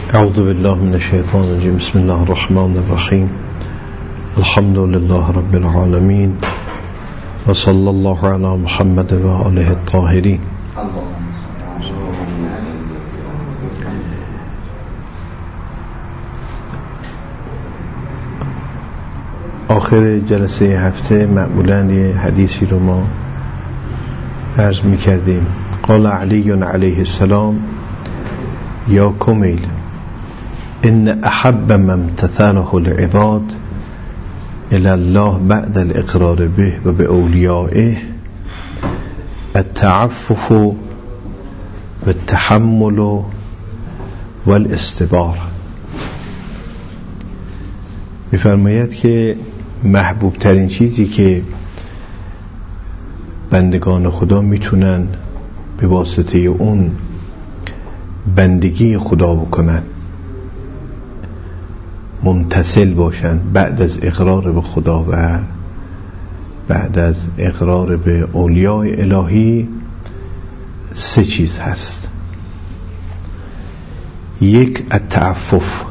اعوذ بالله من الشیطان الرجیم. بسم الله الرحمن الرحیم. الحمد لله رب العالمین و صلی الله علی محمد و آله الطاهرین. آخر جلسه هفته معمولاً یه حدیثی رو ما عرض می‌کردیم. قال علی علیه السلام: یا کمیل، ان احب من امتثله العباد الى الله بعد الاقرار به و باولیائه التعفف والتحمل والاستبار. می‌فرماید که محبوب ترین چیزی که بندگان خدا میتونن به واسطه اون بندگی خدا بکنن، ممتثل باشن بعد از اقرار به خدا و بعد از اقرار به اولیاء الهی، سه چیز هست. یک، التعفف.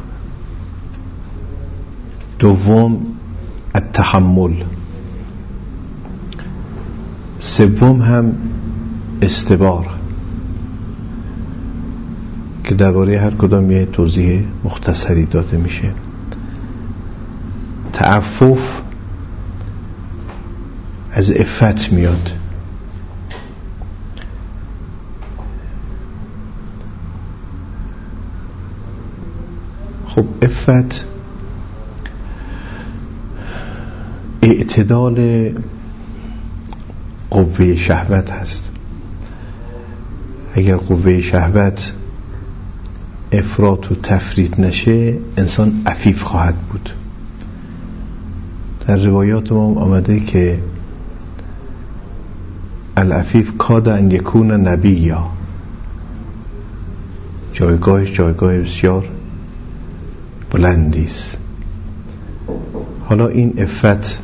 دوم، التحمل. سوم هم استبار، که درباره هر کدام یه توضیح مختصری داده میشه. تعفف از عفت میاد. خب عفت اعتدال قوه شهوت هست. اگر قوه شهوت افراط و تفریط نشه، انسان عفیف خواهد بود. در روایات ما آمده که العفیف کاد ان یکون نبیا، جایگاهش جایگاه بسیار بلندی است. حالا این عفت،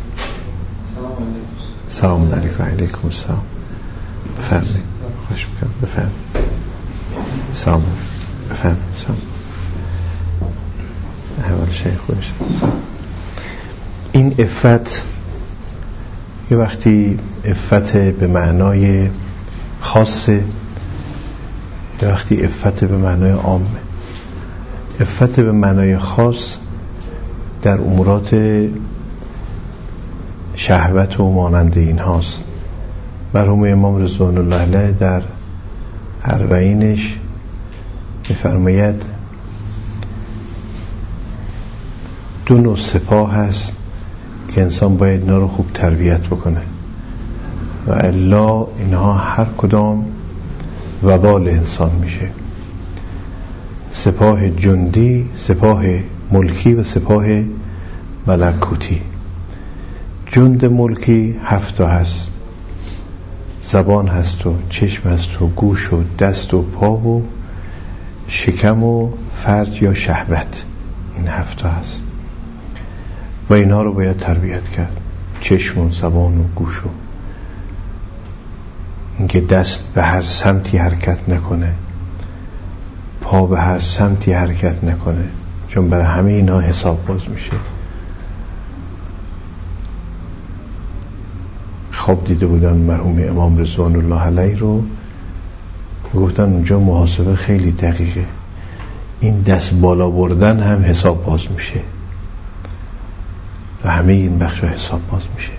سلام علیکم. علیکم السلام. بفرمایید. خوش می‌کنم. بفرمایید. سلام. بفرمایید. سلام. احوال شیخ خوش. این عفت یه وقتی عفت به معنای خاصه، یه وقتی عفت به معنای عامه. عفت به معنای خاص در امورات شهوت و مانند این هاست. مرحوم امام رضوان الله علیه در اربعینش می‌فرماید دو نوع سپاه هست که انسان باید اینا رو خوب تربیت بکنه و الا اینها هر کدام وبال انسان میشه. سپاه جندی، سپاه ملکی و سپاه ملکوتی. جند ملکی 7 هست: زبان هست و چشم هست و گوش و دست و پا و شکم و فرج یا شهوت. این 7 هست و اینها رو باید تربیت کرد. چشم و زبان و گوش و اینکه دست به هر سمتی حرکت نکنه، پا به هر سمتی حرکت نکنه، چون برای همه اینا حساب باز میشه. خواب دیده بودن مرحوم امام رضوان الله علیه رو، گفتن اونجا محاسبه خیلی دقیقه، این دست بالا بردن هم حساب باز میشه و همه این بخش حساب باز میشه.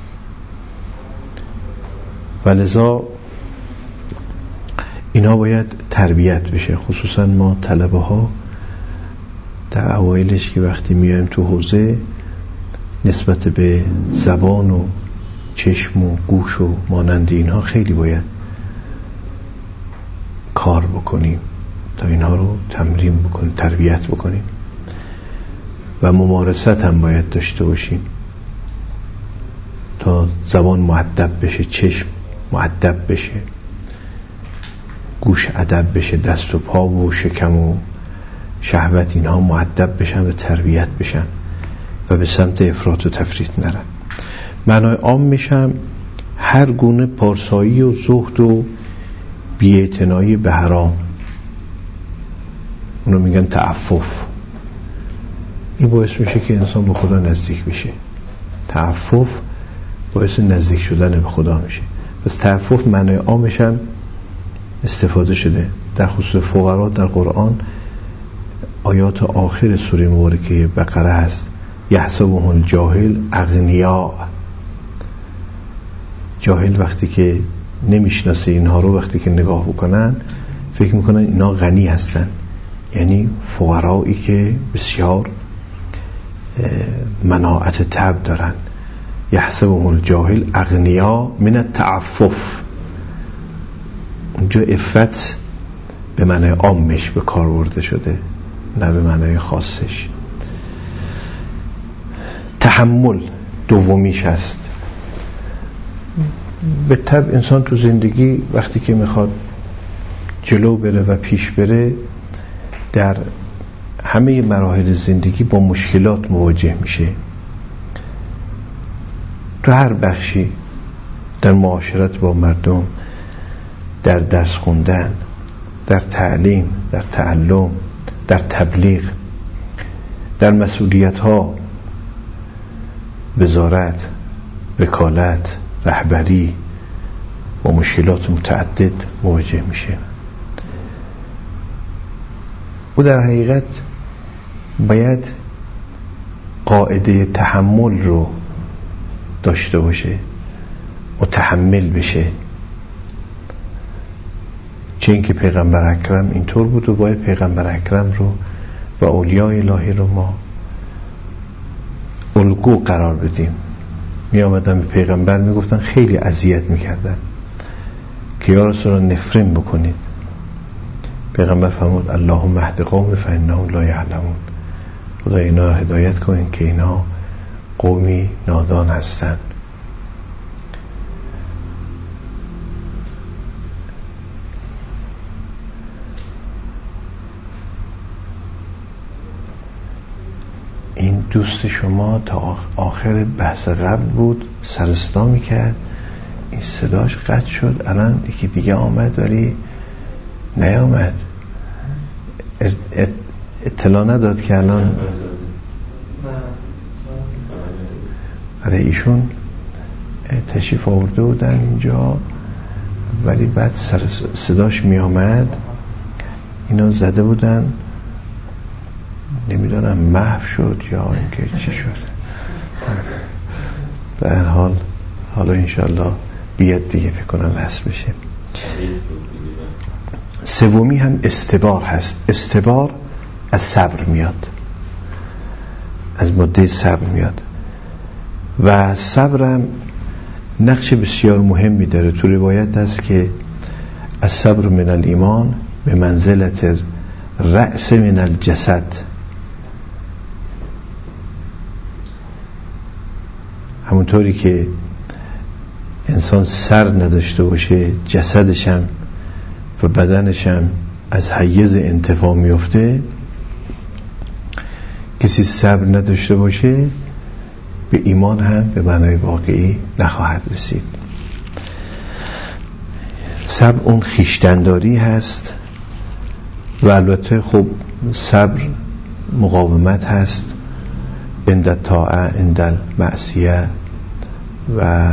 و لذا اینا باید تربیت بشه. خصوصا ما طلبه ها در اوایلش که وقتی میایم تو حوزه، نسبت به زبان و چشم و گوش و مانند اینها خیلی باید کار بکنیم تا اینها رو تمرین بکنیم، تربیت بکنیم و ممارست هم باید داشته باشیم تا زبان مؤدب بشه، چشم مؤدب بشه، گوش ادب بشه، دست و پا و شکم و شهوت اینها مؤدب بشن و تربیت بشن و به سمت افراط و تفریط نرن. معنای عام میشم هر گونه پارسایی و زهد و بی‌اعتنایی به حرام اونو میگن تعفف. این باعث میشه که انسان به خدا نزدیک بشه. تعفف باعث نزدیک شدن به خدا میشه. پس تعفف معنای عامش هم استفاده شده در خصوص فقرا در قرآن. آیات آخر سوره مبارکه بقره هست یحسبهم الجاهل اغنیا. جاهل وقتی که نمیشناسه اینها رو، وقتی که نگاه بکنن فکر میکنن اینا غنی هستن، یعنی فقرایی که بسیار مناعت طبع دارن. یحسبهم الجاهل اغنیا من التعفف. اونجا عفت به معنای عامش به کار برده شده، نه به معنای خاصش. تحمل دومیش هست. به طبع انسان تو زندگی وقتی که میخواد جلو بره و پیش بره، در همه مراحل زندگی با مشکلات مواجه میشه. تو هر بخشی، در معاشرت با مردم، در درس خوندن، در تعلیم، در تعلم، در تبلیغ، در مسئولیت ها، وزارت، وکالت، رهبری، با مشکلات متعدد مواجه میشه. او در حقیقت باید قاعده تحمل رو داشته باشه، متحمل بشه. چه اینکه پیغمبر اکرم اینطور بود و باید پیغمبر اکرم رو و اولیای الهی رو ما الگو قرار بدیم. می آمدن به پیغمبر می گفتن، خیلی اذیت می کردن که یا رسول الله نفرین بکنید. پیغمبر فرمود اللهم اهد قوم فانهم لا یعلمون. خدا اینا رو هدایت کن که اینا قومی نادان هستن. این دوست شما تا آخر بحث قبل بود، سر صدا میکرد، این صداش قطع شد، الان یکی دیگه آمد ولی نیامد. اطلاع نداد که الان برای ایشون تشریف آورده بودن اینجا، ولی بعد سر صداش می آمد، اینا زده بودن، نمیدونم محو شد یا اینکه چی شد. به هر حال حالا انشالله بیاد دیگه، فکر کنم وصل بشه. سومی هم استبار هست. استبار از صبر میاد، از ماده صبر میاد و صبرم نقش بسیار مهمی داره. تو روایت هست که الصبر من الایمان به منزلت رأس من الجسد. همونطوری که انسان سر نداشته باشه، جسدشم و بدنشم از حیز انتفاع میفته، کسی صبر نداشته باشه به ایمان هم به معنای واقعی نخواهد رسید. صبر اون خویشتن‌داری هست و البته خب صبر مقاومت هست عند الطاعه، عند المعصیه و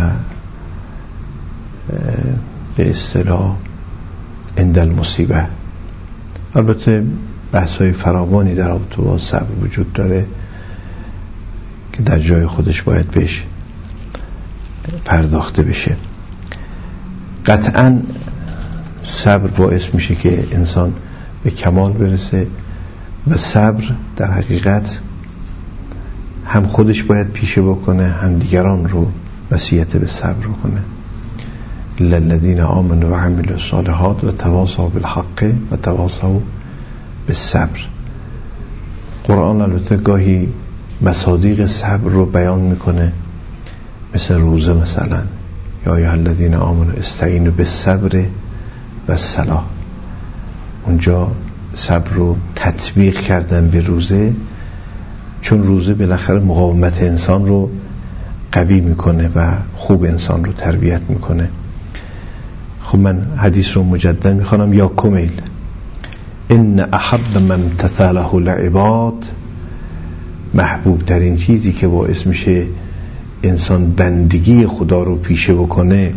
به اصطلاح عند المصیبه. البته بحث‌های فراوانی در رابطه با صبر وجود داره که در جای خودش باید بهش پرداخته بشه. قطعاً صبر باعث میشه که انسان به کمال برسه و صبر در حقیقت هم خودش باید پیشه بکنه، هم دیگران رو وصیت به صبر کنه. الا الذين آمنوا وعملوا الصالحات وتواصوا بالحق وتواصوا بالصبر. قرآن البته گاهی مصادیق صبر رو بیان میکنه، مثل روزه مثلا، یا ایها الذین آمنوا استعینوا بالصبر والصلاة. اونجا صبر رو تطبیق کردن به روزه، چون روزه بالاخره مقاومت انسان رو قوی میکنه و خوب انسان رو تربیت میکنه. خب من حدیث رو مجدد میخوانم. یا کمیل ان احب من امتثله العباد، محبوب ترین چیزی که باعث میشه انسان بندگی خدا رو پیشه بکنه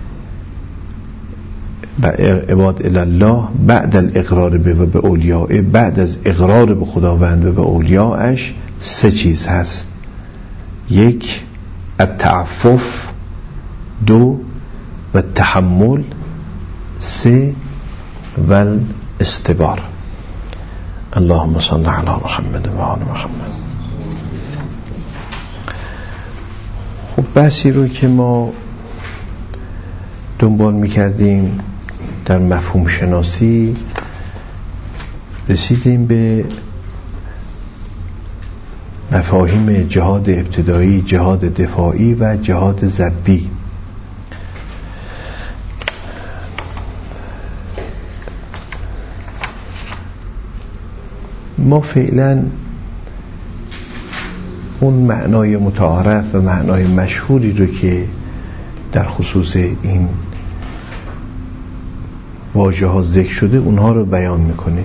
عباد الله بعد الاقرار به اولیاء، بعد از اقرار به خداوند و به اولیاءش 3 چیز هست: 1 التعفف، 2 و التحمل، 3 و الاستبار. اللهم صل علی محمد و آل محمد. خب بحثی رو که ما دنبال میکردیم در مفهوم شناسی، رسیدیم به مفاهیم جهاد ابتدایی، جهاد دفاعی و جهاد ضبی. ما فعلا اون معنای متعارف و معنای مشهوری رو که در خصوص این واژه ها ذکر شده اونها رو بیان میکنیم.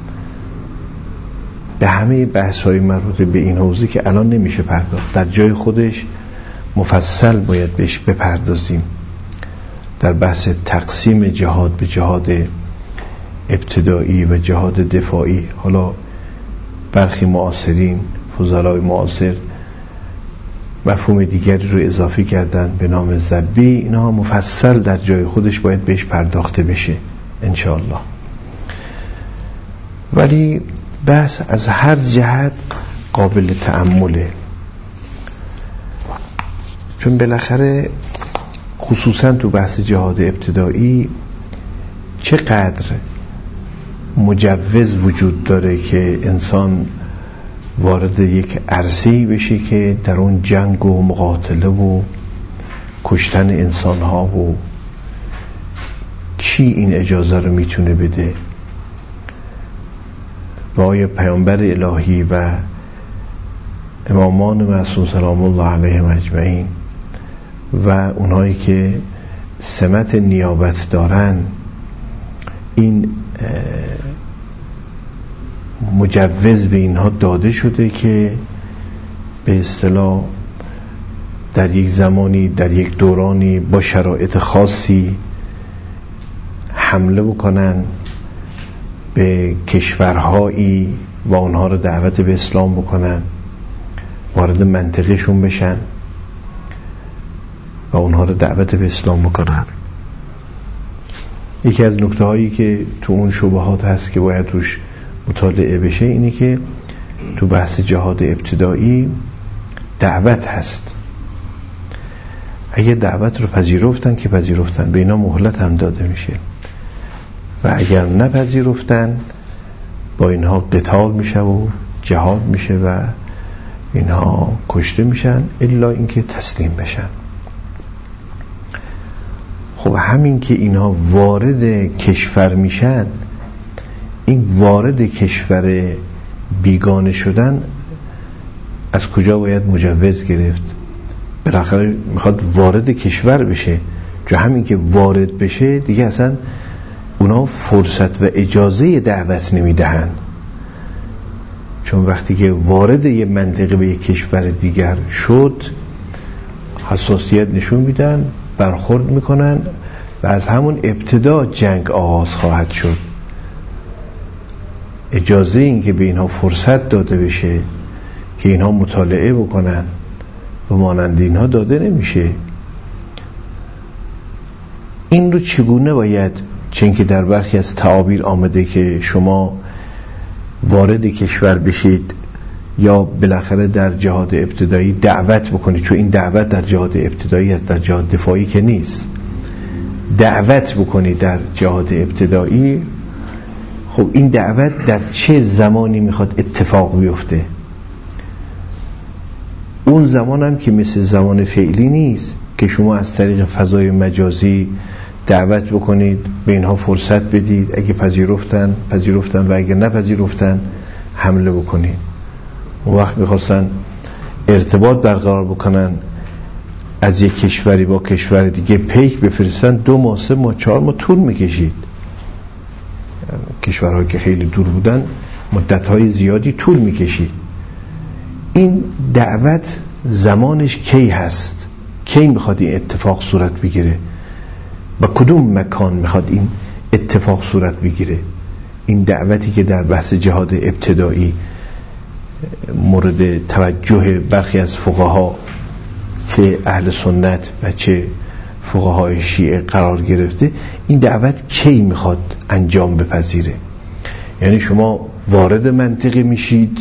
به همه بحث های مربوط به این حوزه که الان نمیشه پرداخت، در جای خودش مفصل باید بهش بپردازیم. در بحث تقسیم جهاد به جهاد ابتدایی و جهاد دفاعی، حالا برخی معاصرین، فضلای معاصر، مفهوم دیگری رو اضافه کردن به نام ضبی. اینها مفصل در جای خودش باید بهش پرداخته بشه انشاءالله. ولی بحث از هر جهت قابل تأمله، چون بالاخره خصوصا تو بحث جهاد ابتدایی چقدر مجوز وجود داره که انسان وارد یک عرصه‌ای بشه که در اون جنگ و مقاتله و کشتن انسان ها و کی این اجازه رو میتونه بده؟ و آیا پیامبر الهی و امامان معصوم سلام الله علیهم اجمعین و اونهایی که سمت نیابت دارن این مجوز به اینها داده شده که به اصطلاح در یک زمانی، در یک دورانی، با شرایط خاصی حمله بکنن به کشورهایی و اونها رو دعوت به اسلام بکنن، وارد منطقهشون بشن و اونها رو دعوت به اسلام بکنن. یکی از نکته هایی که تو اون شبهات هست که باید روش مطالعه بشه اینه که تو بحث جهاد ابتدایی دعوت هست. اگه دعوت رو پذیرفتن که پذیرفتن، به اینا مهلت هم داده میشه، و اگر نپذیرفتن با اینها قتال میشه و جهاد میشه و اینها کشته میشن الا اینکه تسلیم بشن. خب همین که اینها وارد کشور میشن، این وارد کشور بیگانه شدن از کجا باید مجوز گرفت؟ بالاخره میخواد وارد کشور بشه، جو همین که وارد بشه دیگه اصلا اونا فرصت و اجازه دعوت نمیدهن، چون وقتی که وارد یه منطقه به یه کشور دیگر شد حساسیت نشون میدن، برخورد میکنن و از همون ابتدا جنگ آغاز خواهد شد. اجازه این که به اینها فرصت داده بشه که اینها مطالعه بکنن و مانند اینها داده نمیشه. این رو چگونه باید، چون که در برخی از تعابیر آمده که شما وارد کشور بشید یا بالاخره در جهاد ابتدایی دعوت بکنید، چون این دعوت در جهاد ابتدایی است، در جهاد دفاعی که نیست. دعوت بکنید در جهاد ابتدایی، خب این دعوت در چه زمانی میخواد اتفاق بیفته؟ اون زمان هم که مثل زمان فعلی نیست که شما از طریق فضای مجازی دعوت بکنید، به اینها فرصت بدید، اگه پذیرفتن و اگه نپذیرفتن حمله بکنید. اون وقت میخواستن ارتباط برقرار بکنن از یک کشوری با کشور دیگه پیک بفرستن، 2 ماه 3 ماه 4 ماه طول میکشید. کشورهایی که خیلی دور بودن مدتهای زیادی طول میکشید. این دعوت زمانش کی هست؟ کی میخواد این اتفاق صورت بگیره؟ و کدوم مکان میخواد این اتفاق صورت بگیره؟ این دعوتی که در بحث جهاد ابتدایی مورد توجه برخی از فقها چه اهل سنت و چه فقهای شیعه قرار گرفته، این دعوت کی میخواد انجام بپذیره؟ یعنی شما وارد منطقه میشید،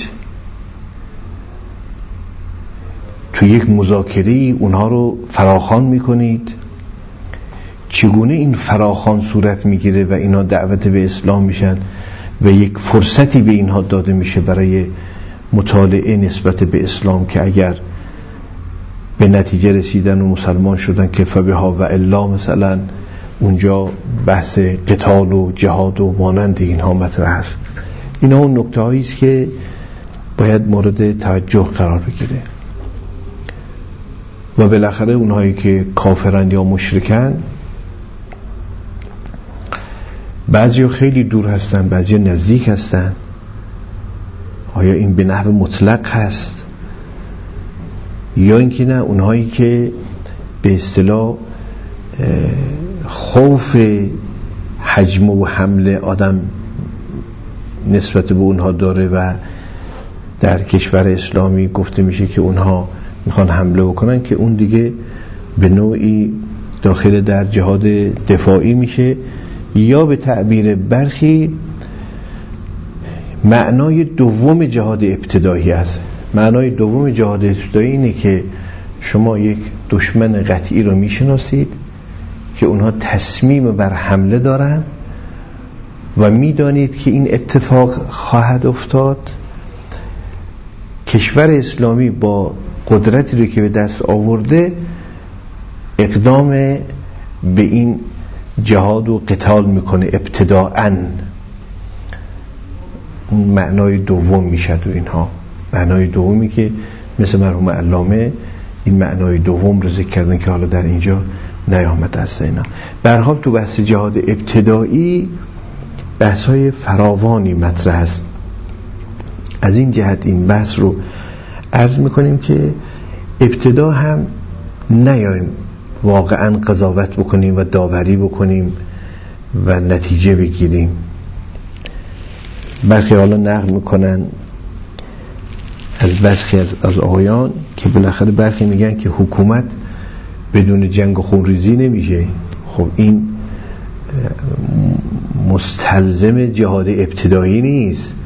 تو یک مذاکره اونها رو فراخوان میکنید، چگونه این فراخوان صورت میگیره و اینا دعوت به اسلام میشن و یک فرصتی به اینها داده میشه برای مطالعه نسبت به اسلام که اگر به نتیجه رسیدن و مسلمان شدن که فبها و الا مثلا اونجا بحث قتال و جهاد و مانند اینها مطرح است. اینا اون نکته هایی است که باید مورد توجه قرار بگیره. و بالاخره اونهایی که کافرن یا مشرکن، بعضی خیلی دور هستن، بعضی نزدیک هستن. آیا این به نحو مطلق هست یا اینکه نه اونهایی که به اصطلاح خوف حجم و حمله آدم نسبت به اونها داره و در کشور اسلامی گفته میشه که اونها میخوان حمله بکنن، که اون دیگه به نوعی داخل در جهاد دفاعی میشه، یا به تعبیر برخی معنای دوم جهاد ابتدایی است. معنای دوم جهاد ابتدایی اینه که شما یک دشمن قطعی رو میشناسید که اونها تصمیم بر حمله دارن و میدانید که این اتفاق خواهد افتاد. کشور اسلامی با قدرتی رو که به دست آورده اقدام به این جهاد و قتال میکنه ابتداءً. اون معنای دوم میشه و اینها معنای دومی که مثل مرحوم علامه این معنای دوم رو ذکر کردن که حالا در اینجا نیامده است. اینا به هر حال تو بحث جهاد ابتدایی بحث‌های فراوانی مطرح است. از این جهت این بحث رو عرض میکنیم که ابتدا هم نیایم واقعا قضاوت بکنیم و داوری بکنیم و نتیجه بگیریم. برخی حالا نقل میکنن از برخی از آقایان که بالاخره برخی میگن که حکومت بدون جنگ و خونریزی نمیشه. خب این مستلزم جهاد ابتدایی نیست.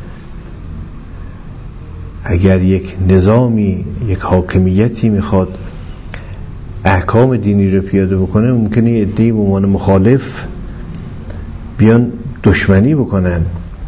اگر یک نظامی، یک حاکمیتی میخواد احکام دینی رو پیاده بکنه، ممکنه یه عده‌ای به عنوان مخالف بیان دشمنی بکنن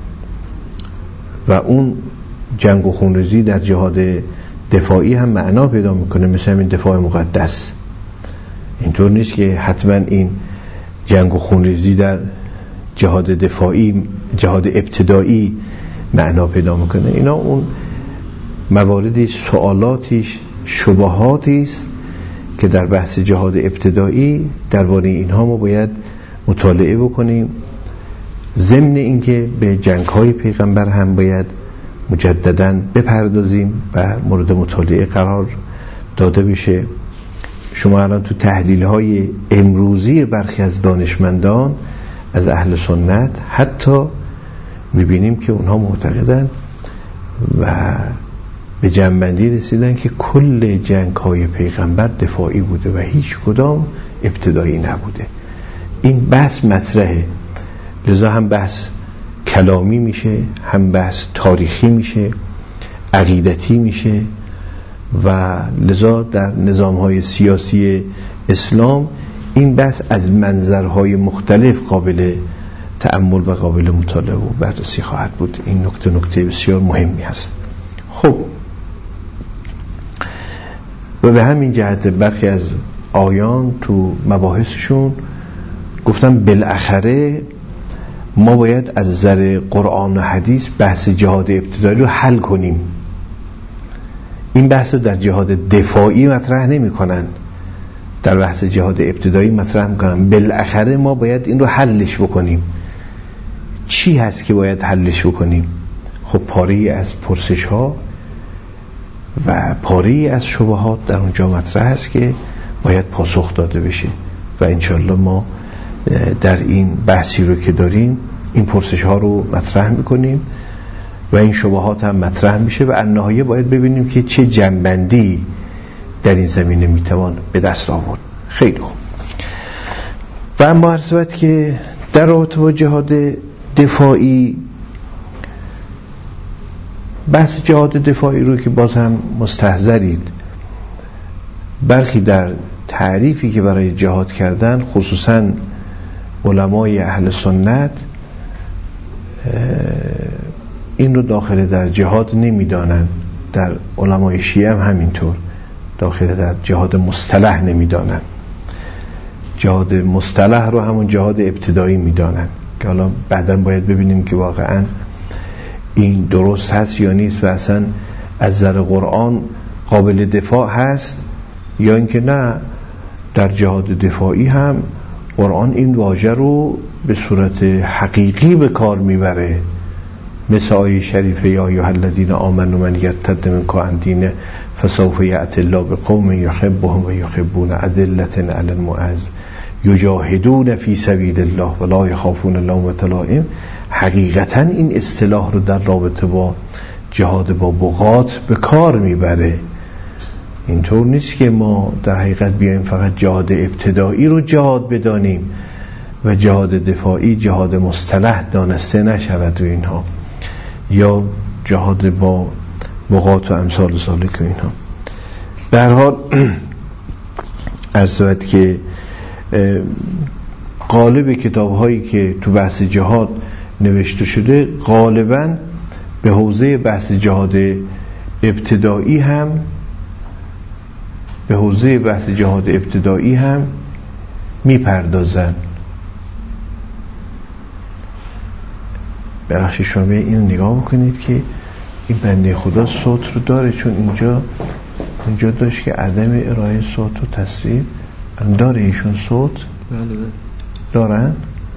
و اون جنگ و خونریزی در جهاد دفاعی هم معنا پیدا میکنه، مثل همین دفاع مقدس. اینطور نیست که حتما این جنگ و خونریزی در جهاد دفاعی، جهاد ابتدایی معنا پیدا میکنه. اینا اون مواردی، سوالاتیش، شبهاتی است که در بحث جهاد ابتدایی درباره اینها ما باید مطالعه بکنیم. ضمن اینکه به جنگ‌های پیغمبر هم باید مجدداً بپردازیم و مورد مطالعه قرار داده بشه. شما الان تو تحلیل‌های امروزی برخی از دانشمندان از اهل سنت حتی می‌بینیم که اونها معتقدن و به جنبندی رسیدن که کل جنگ‌های پیغمبر دفاعی بوده و هیچ کدام ابتدایی نبوده. این بحث مطرحه، لذا هم بحث کلامی میشه، هم بحث تاریخی میشه، عقیدتی میشه و لذا در نظام‌های سیاسی اسلام این بحث از منظرهای مختلف قابل تأمل و قابل مطالعه و بررسی خواهد بود. این نکته بسیار مهمی هست. خب و به همین جهت برخی از آیان تو مباحثشون گفتم بالاخره ما باید از نظر قرآن و حدیث بحث جهاد ابتدایی رو حل کنیم. این بحث رو در جهاد دفاعی مطرح نمی کنن، در بحث جهاد ابتدایی مطرح میکنن. بالاخره ما باید این رو حلش بکنیم. چی هست که باید حلش بکنیم؟ خب پاره‌ای از پرسش ها و پاره‌ای از شبهات در اونجا مطرح هست که باید پاسخ داده بشه و انشالله ما در این بحثی رو که داریم این پرسش ها رو مطرح میکنیم و این شبهات هم مطرح میشه و النهایه باید ببینیم که چه جنبندی در این زمینه میتوان به دست آورد. خیلی خوب. و اما عرض شود که در رابطه با جهاد دفاعی، بحث جهاد دفاعی رو که باز هم مستحضرید، برخی در تعریفی که برای جهاد کردن خصوصا علمای اهل سنت این رو داخل در جهاد نمیدانن، در علمای شیعه هم همینطور داخل در جهاد مصطلح نمیدانن. جهاد مصطلح رو همون جهاد ابتدایی میدانن که حالا بعداً باید ببینیم که واقعاً این درست هست یا نیست و اصلا از نظر قرآن قابل دفاع هست یا اینکه نه. در جهاد دفاعی هم قرآن این واژه رو به صورت حقیقی به کار میبره، مثل آیه شریفه یا ایها الذین آمنوا من یرتد منکم عن دینه فسوف یأتی الله بقوم یحبهم و یحبون اذلة علی المعز یجاهدون فی سبیل الله ولا یخافون لومة لائم. حقیقتا این اصطلاح رو در رابطه با جهاد با بغات به کار میبره. اینطور نیست که ما در حقیقت بیایم فقط جهاد ابتدایی رو جهاد بدانیم و جهاد دفاعی جهاد مصطلح دانسته نشود و اینها، یا جهاد با بغات و امثال ذالک و اینها. به هر حال عرض شود که غالب کتاب‌هایی که تو بحث جهاد نوشته شده غالباً به حوزه بحث جهاد ابتدایی هم میپردازن. بخشی شما اینو نگاه بکنید که این بنده خدا صوت رو داره، چون اینجا داشت که عدم ارائه صوت و تصویر داره. ایشون صوت بله دارن؟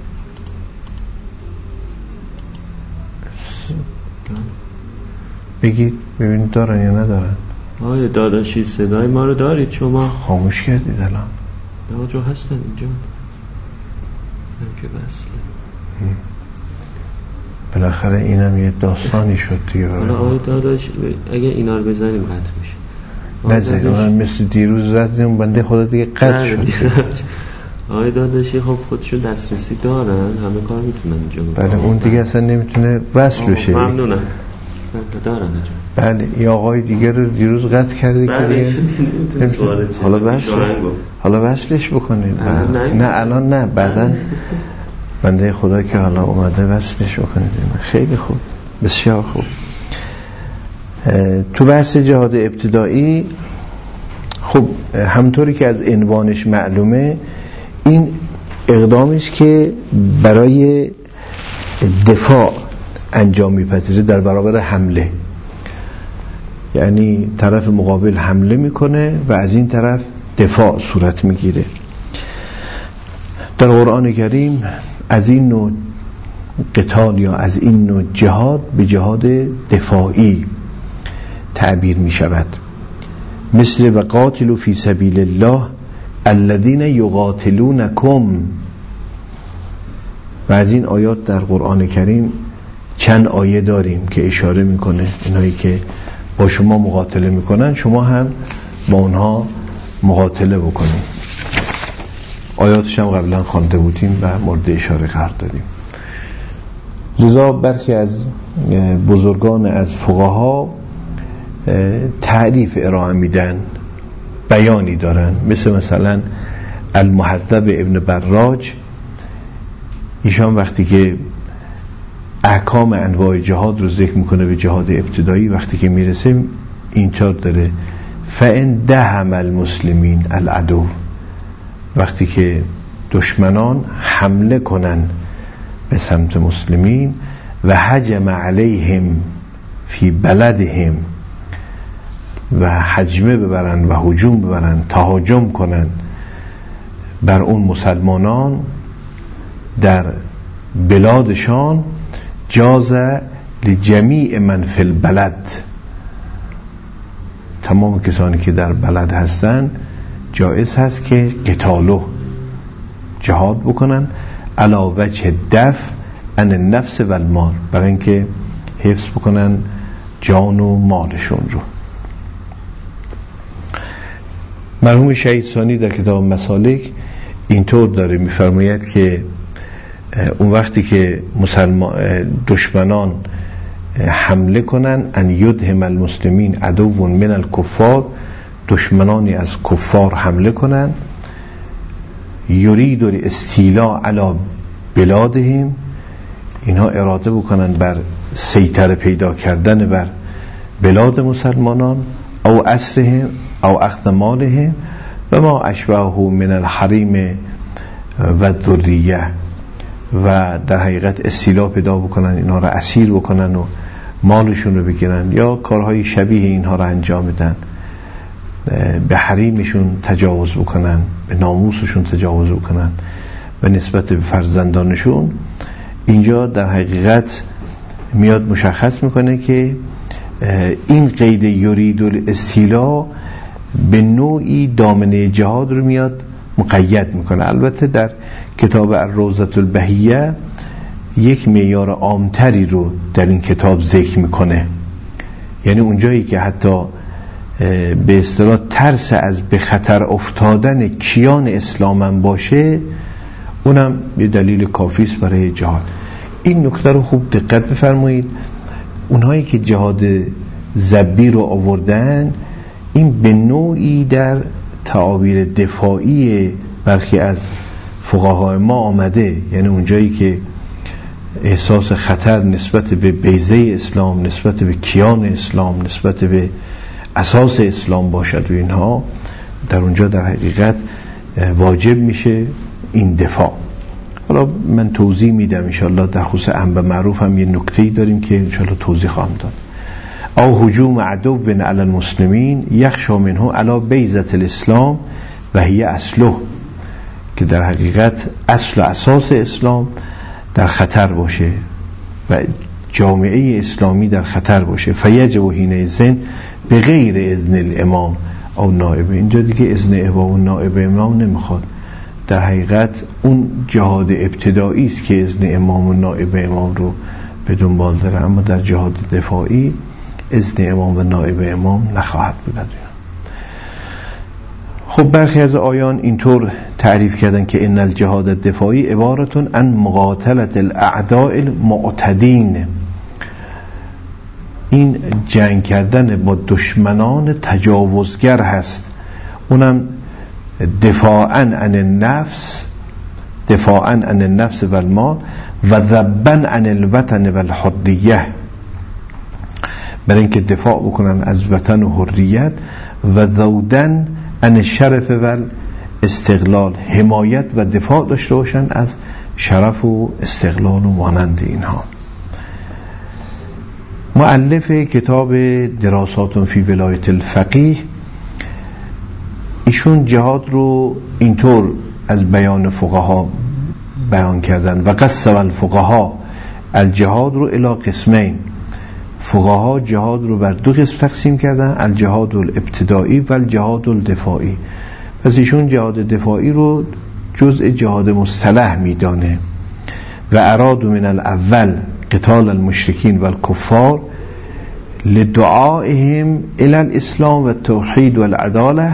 بگید ببینید دارن یا ندارن. آیا داداشی صدای ما رو دارید شما؟ خاموش کردید الان. نه جو هستن اینجا که بسله. بالاخره اینم یه داستانی شد دیگه. حالا آیا داداش اگه اینا رو بزنیم قطع میشه. نزدید اونم مثل دیروز زدیم بنده خدا دیگه قطع شد. آقای داداشی خب خودشون دسترسی دارن، همه کار میتونن اینجا بله اون دیگه اصلا نمیتونه وصل بشه. ممنونم. دارن اینجا. بله یه آقای دیگه رو دیروز قطع کرده که حالا وصلش بکنید. نه الان نه، بعداً بنده خدا که حالا اومده وصلش بکنید. خیلی خوب، بسیار خوب. تو بحث جهاد ابتدایی خب همطوری که از عنوانش معلومه این اقدامیش که برای دفاع انجام میپذیره در برابر حمله، یعنی طرف مقابل حمله میکنه و از این طرف دفاع صورت میگیره. در قرآن کریم از این نوع قتال یا از این نوع جهاد به جهاد دفاعی تعبیر می شود، مثل و قاتلوا فی سبیل الله الذین یقاتلونکم. و از این آیات در قرآن کریم چند آیه داریم که اشاره میکنه اینایی که با شما مقاتله میکنن شما هم با اونها مقاتله بکنید. آیاتش هم قبلا خوانده بودیم و مورد اشاره قرار دادیم. لذا برخی از بزرگان از فقها تعریف ارائه میدن، بیانی دارن، مثلا المحذب ابن براج. ایشان وقتی که احکام انواع جهاد رو ذکر میکنه به جهاد ابتدایی، وقتی که میرسه اینطور داره: فإن دهم المسلمین العدو، وقتی که دشمنان حمله کنن به سمت مسلمین و هجم علیهم فی بلدهم، و هجمه ببرن و هجوم ببرن، تهاجم کنن بر اون مسلمانان در بلادشان، جاز لجمیع من فی البلد، تمام کسانی که در بلد هستن جایز هست که قتالو جهاد بکنن علی وجه دفع عن النفس و المال، برای اینکه حفظ بکنن جان و مالشون رو. مرحوم شهید ثانی در کتاب مسالک اینطور داره میفرماید که اون وقتی که دشمنان حمله کنن ان یدهم المسلمین عدو من الکفار، دشمنانی از کفار حمله کنن، یرید الاستیلاء علی بلادهم، اینها اراده بکنن بر سیطره پیدا کردن بر بلاد مسلمانان، او اسرهم او اخذ مالهم و ما اشبهه من الحریم و ذریه، و در حقیقت استیلا پیدا بکنن، اینها را اسیر بکنن و مالشون رو بگیرن یا کارهای شبیه اینها را انجام بدن، به حریمشون تجاوز بکنن، به ناموسشون تجاوز بکنن و نسبت به فرزندانشون. اینجا در حقیقت میاد مشخص میکنه که این قید یرید الاستیلا به نوعی دامنه جهاد رو میاد مقید میکنه. البته در کتاب الروضة البهیه یک معیار عامتری رو در این کتاب ذکر میکنه، یعنی اونجایی که حتی به اصطلاح ترس از به خطر افتادن کیان اسلام باشه، اونم یه دلیل کافی است برای جهاد. این نکته رو خوب دقت بفرمایید. اونهایی که جهاد ذبی رو آوردن، این به نوعی در تعابیر دفاعی برخی از فقهای ما آمده، یعنی اونجایی که احساس خطر نسبت به بیضه اسلام، نسبت به کیان اسلام، نسبت به اساس اسلام باشد و اینها، در اونجا در حقیقت واجب میشه این دفاع. حالا من توضیح میدم انشاءالله. در خصوص امر معروف هم یه نکته‌ای داریم که انشاءالله توضیح خواهم داد. او هجوم عدو علی المسلمین یخشى منه علی بیضة الاسلام و هی اصله، که در حقیقت اصل و اساس اسلام در خطر باشه و جامعه اسلامی در خطر باشه. فیجب حینئذ به غیر اذن الامام او نائب. اینجا دیگه اذن امام و نائب امام نمیخواد، در حقیقت اون جهاد ابتدایی است که اذن امام و نائب امام رو به دنبال داره، اما در جهاد دفاعی اذن امام و نائب امام نخواهد بود. خب برخی از آیان اینطور تعریف کردن که ان الجهاد الدفاعی عبارتون عن مقاتلت الاعداء المعتدین، این جنگ کردن با دشمنان تجاوزگر هست، اونم دفاعاً عن النفس، دفاعاً عن النفس و المال و ذباً عن الوطن و الحریه، برای اینکه دفاع بکنن از وطن و حریت، و ذودن عن الشرف و استقلال، حمایت و دفاع داشته باشن از شرف و استقلال و مانند اینها. مؤلف کتاب دراسات فی ولایت الفقیه، ایشون جهاد رو اینطور از بیان فقها بیان کردن: و قسم الفقها الجهاد رو الی قسمین، فقها جهاد رو بر دو قسم تقسیم کردن: الجهاد الابتدایی و الجهاد الدفاعی. پس ایشون جهاد دفاعی رو جزء جهاد مصطلح میدانه. و اراد من الاول قتال المشرکین و الکفار لدعائهم الی الاسلام و التوحید و العداله،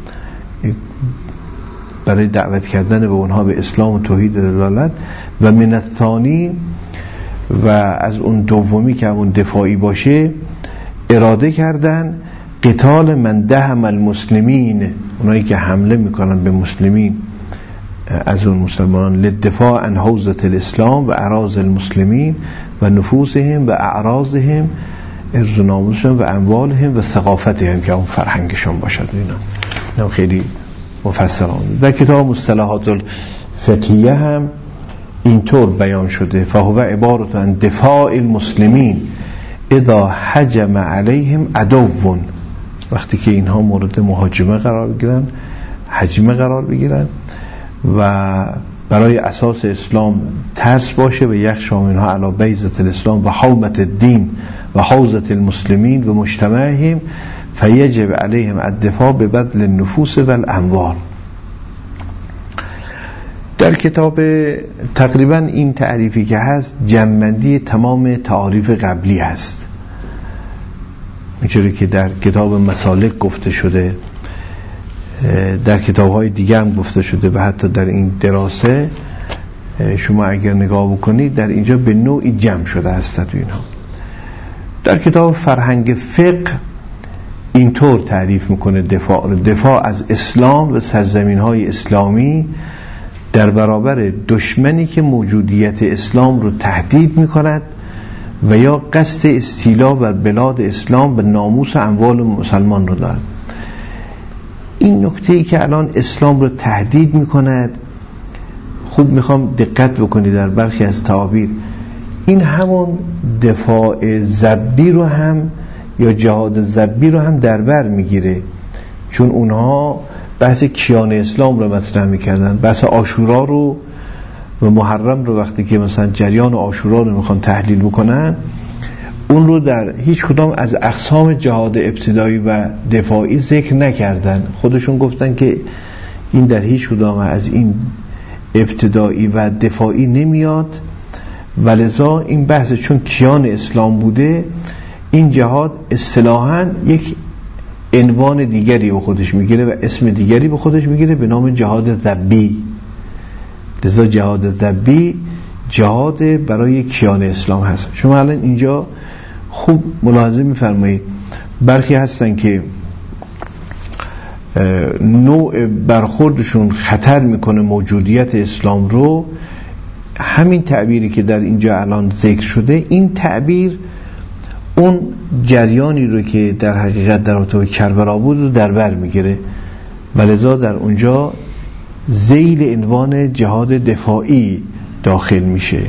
برای دعوت کردن به اونها به اسلام و توحید و عدالت. و من الثانی، و از اون دومی که اون دفاعی باشه، اراده کردن قتال من دهم المسلمین، اونایی که حمله میکنن به مسلمین از اون مسلمانان، للدفاع عن حوزة الاسلام و اراضی المسلمین و نفوسهم و اعراضهم، ارز و ناموسهم و اموالهم و ثقافتهم، که اون فرهنگشون باشد. اینا خیلی مفصلان در کتاب مصطلحات الفقهیه هم اینطور بیان شده: فهو عبارت عن دفاع المسلمین اذا هجم علیهم عدو، وقتی که اینها مورد مهاجمه قرار بگیرن، هجمه قرار بگیرن، و برای اساس اسلام ترس باشه و یخشا منها علی بیضة الاسلام و حومة الدین و حوزة المسلمین و مجتمعهم فیجب علیهم الدفاع ببذل النفوس و الاموال. در کتاب تقریبا این تعریفی که هست جمع‌بندی تمام تعاریف قبلی هست، اینجوری که در کتاب مسالک گفته شده، در کتاب‌های دیگه هم گفته شده و حتی در این دراسه شما اگر نگاه بکنید در اینجا به نوعی جمع شده است تو اینها. در کتاب فرهنگ فقه اینطور تعریف میکنه دفاع از اسلام و سرزمین‌های اسلامی در برابر دشمنی که موجودیت اسلام رو تهدید میکند و یا قصد استیلا بر بلاد اسلام و ناموس و اموال مسلمان رو دارد. این نکته‌ای که الان اسلام رو تهدید میکند، خوب میخوام دقت بکنید در برخی از تعابیر، این همون دفاع ضبی رو هم یا جهاد ضبی رو هم در بر میگیره، چون اونها بحث کیان اسلام رو مطرح میکردن. بحث عاشورا رو و محرم رو وقتی که مثلا جریان عاشورا رو میخوان تحلیل بکنن، اون رو در هیچ کدام از اقسام جهاد ابتدایی و دفاعی ذکر نکردن. خودشون گفتن که این در هیچ کدام از این ابتدایی و دفاعی نمیاد، ولذا این بحث چون کیان اسلام بوده، این جهاد اصطلاحاً یک عنوان دیگری به خودش میگیره و اسم دیگری به خودش میگیره به نام جهاد ذبی. لذا جهاد ذبی جهاد برای کیان اسلام هست. شما الان اینجا خوب ملاحظه میفرمایید، برخی هستن که نوع برخوردشون خطر میکنه موجودیت اسلام رو. همین تعبیری که در اینجا الان ذکر شده، این تعبیر اون جریانی رو که در حقیقت در رابطه با کربلا بود رو در بر میگیره و لذا در اونجا ذیل عنوان جهاد دفاعی داخل میشه.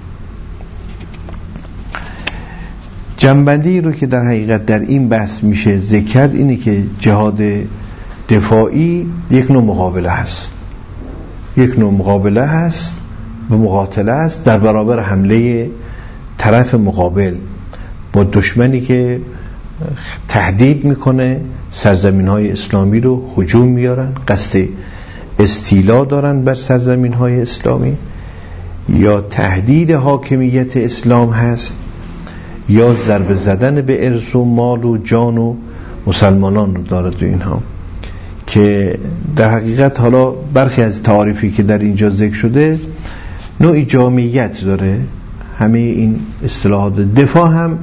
جنبندی رو که در حقیقت در این بحث میشه ذکر اینه که جهاد دفاعی یک نوع مقابله هست، یک نوع مقابله هست و مقاتله هست در برابر حمله طرف مقابل با دشمنی که تهدید میکنه سرزمین‌های اسلامی رو هجوم میارن، قصد استیلا دارن بر سرزمین‌های اسلامی، یا تهدید حاکمیت اسلام هست، یا ضربه زدن به ارث و مال و جان و مسلمانان رو داره تو اینها، که در حقیقت حالا برخی از تعاریفی که در اینجا ذکر شده نوعی جامعیت داره. همه این اصطلاحات دفاع هم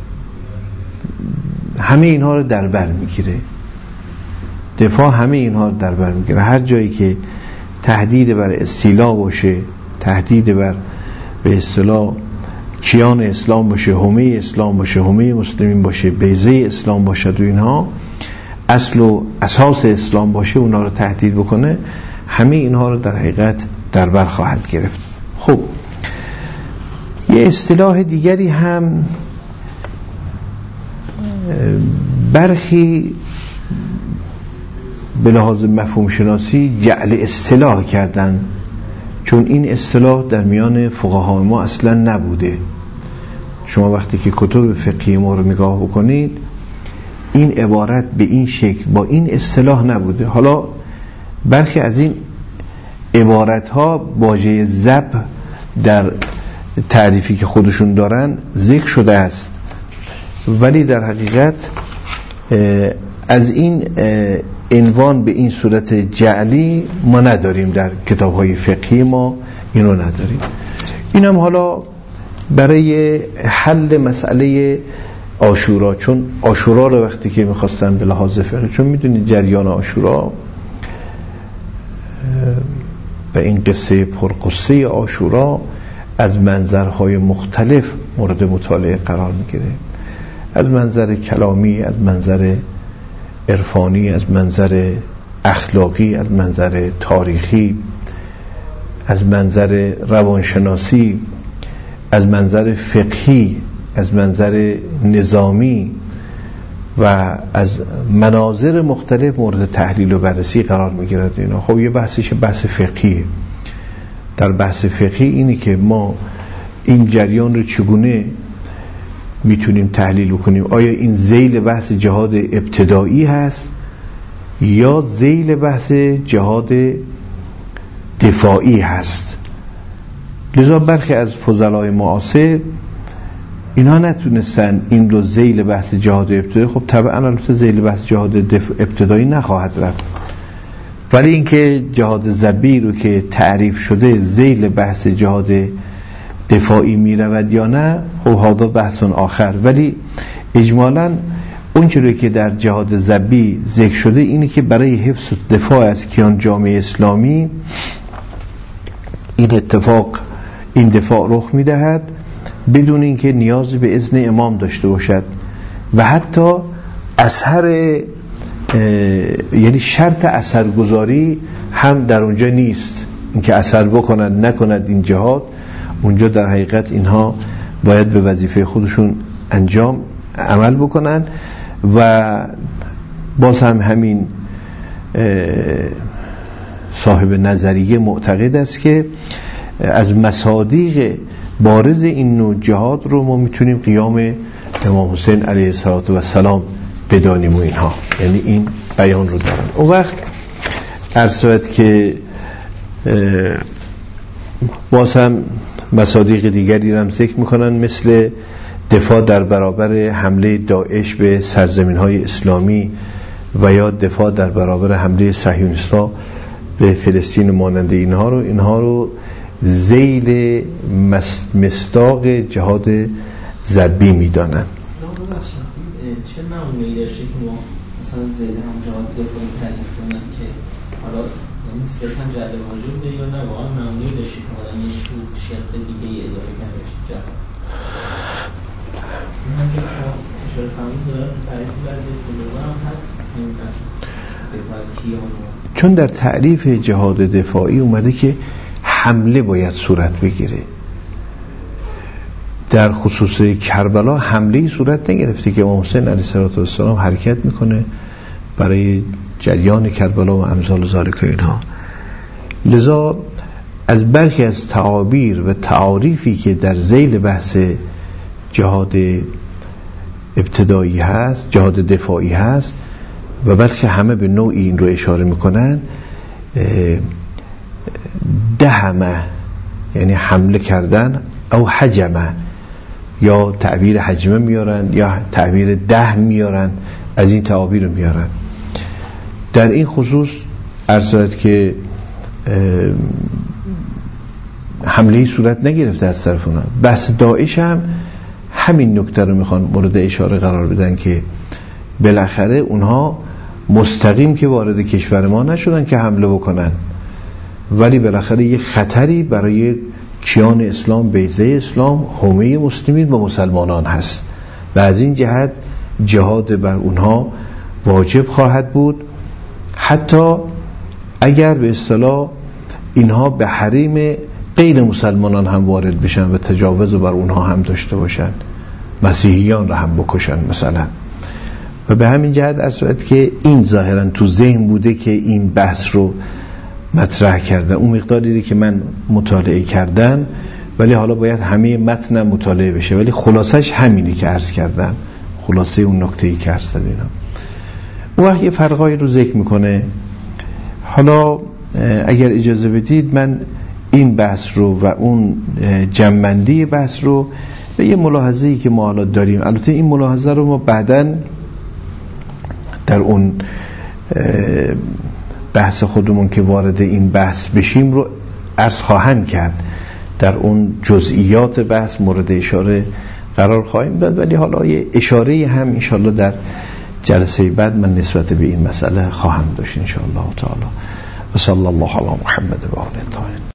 همه اینها رو در بر میگیره. دفاع همه اینها رو در بر میگیره. هر جایی که تهدید بر استیلا باشه، تهدید بر به اصطلاح کیان اسلام باشه، حومه اسلام باشه، حومه مسلمین باشه، بیضه اسلام باشه، و اینها اصل و اساس اسلام باشه، اونا رو تهدید بکنه، همه اینها رو در حقیقت در بر خواهد گرفت. خب یه اصطلاح دیگری هم برخی به لحاظ مفهوم شناسی جعل اصطلاح کردن، چون این اصطلاح در میان فقهای ما اصلا نبوده. شما وقتی که کتب فقهی ما رو نگاه بکنید، این عبارت به این شکل با این اصطلاح نبوده. حالا برخی از این عبارت ها واژه ذب در تعریفی که خودشون دارن ذکر شده است، ولی در حقیقت از این عنوان به این صورت جعلی ما نداریم، در کتاب های فقهی ما اینو نداریم. اینم حالا برای حل مسئله عاشورا، چون عاشورا رو وقتی که میخواستن به لحاظ فقهی، چون میدونید جریان عاشورا و این قصه پرقصه عاشورا از منظرهای مختلف مورد مطالعه قرار میگیره، از منظر کلامی، از منظر عرفانی، از منظر اخلاقی، از منظر تاریخی، از منظر روانشناسی، از منظر فقهی، از منظر نظامی و از مناظر مختلف مورد تحلیل و بررسی قرار میگیرد. اینا خب یه بحثش بحث فقهیه در بحث فقهی اینه که ما این جریان رو چگونه میتونیم تحلیل بکنیم. آیا این ذیل بحث جهاد ابتدایی هست یا ذیل بحث جهاد دفاعی هست؟ لذا برخی از فضلای معاصر اینها نتونستن این رو ذیل بحث جهاد ابتدایی، خب طبعا البته ذیل بحث جهاد ابتدایی نخواهد رفت، ولی اینکه جهاد ذبی رو که تعریف شده ذیل بحث جهاد دفاعی می رود یا نه، خب هذا بحث آخر. ولی اجمالاً اون چیزی که در جهاد ذبی ذکر شده اینه که برای حفظ دفاع از کیان جامعه اسلامی این دفاع رخ می دهد بدون اینکه نیاز به اذن امام داشته باشد و حتی یعنی شرط اثرگذاری هم در اونجا نیست، اینکه اثر بکند نکند این جهاد. اونجا در حقیقت اینها باید به وظیفه خودشون عمل بکنن و باز هم همین صاحب نظریه معتقد است که از مصادیق بارز این نوع جهاد رو ما میتونیم قیام امام حسین علیه السلام بدانیم و اینها، یعنی این بیان رو دارن. اون وقت عرض شد که باز هم مصادیق دیگری رو هم ذکر میکنن، مثل دفاع در برابر حمله داعش به سرزمین‌های اسلامی و یا دفاع در برابر حمله صهیونیست‌ها به فلسطین مانند اینها رو ذیل مصداق جهاد ذبی میدانن. چه معمولی داشته که ما مثلا ذیل هم جهاد دفاعی تعریف کنن که حالا یعنی صرفا جهاد واجب یا نه واقعا معمولی داشته که حالا یه شق دیگه اضافه کرده بشه جهاد؟ این همچون شما اشاره فرمودید داره تعریف بعضی کلوبا هم هست این دفاع از کیان، چون در تعریف جهاد دفاعی اومده که حمله باید صورت بگیره. در خصوص کربلا حمله صورت نگرفته که امام حسین علیه السلام حرکت میکنه برای جریان کربلا و امثال ذالک اینها. لذا از برخی از تعابیر و تعاریفی که در ذیل بحث جهاد ابتدایی هست، جهاد دفاعی هست و بلکه همه به نوعی این رو اشاره میکنن، دهمه یعنی حمله کردن، او حجمه یا تعبیر حجمه میارن یا تعبیر ده میارن، از این تعابیر رو میارن. در این خصوص عرض شد که حمله صورت نگرفته از طرف اونا. بحث داعش هم همین نکته رو میخوان مورد اشاره قرار بدن که بالاخره اونها مستقیم که وارد کشور ما نشدن که حمله بکنن، ولی بالاخره یک خطری برای کیان اسلام، بیضه اسلام، حومه مسلمین و مسلمانان هست و از این جهت جهاد بر اونها واجب خواهد بود، حتی اگر به اصطلاح اینها به حریم غیر مسلمانان هم وارد بشن و تجاوز بر اونها هم داشته باشن، مسیحیان را هم بکشن مثلا. و به همین جهت اصلاً که این ظاهراً تو ذهن بوده که این بحث رو مطرح کرده، اون مقداری که من مطالعه کردم، ولی حالا باید همه متن مطالعه بشه، ولی خلاصش همینی که عرض کردم، خلاصه اون نکته‌ای که عرض کردم. اون وقت یه فرقایی رو ذکر میکنه. حالا اگر اجازه بدید من این بحث رو و اون جمع‌بندی بحث رو به یه ملاحظه‌ای که ما حالا داریم، البته این ملاحظه رو ما بعداً در اون بحث خودمون که وارد این بحث بشیم رو عرض خواهم کرد، در اون جزئیات بحث مورد اشاره قرار خواهیم داد، ولی حالا یه اشاره هم انشاءالله در جلسه بعد من نسبت به این مسئله خواهم داشت انشاءالله تعالی. و صلی الله علی محمد و آله الطاهرین.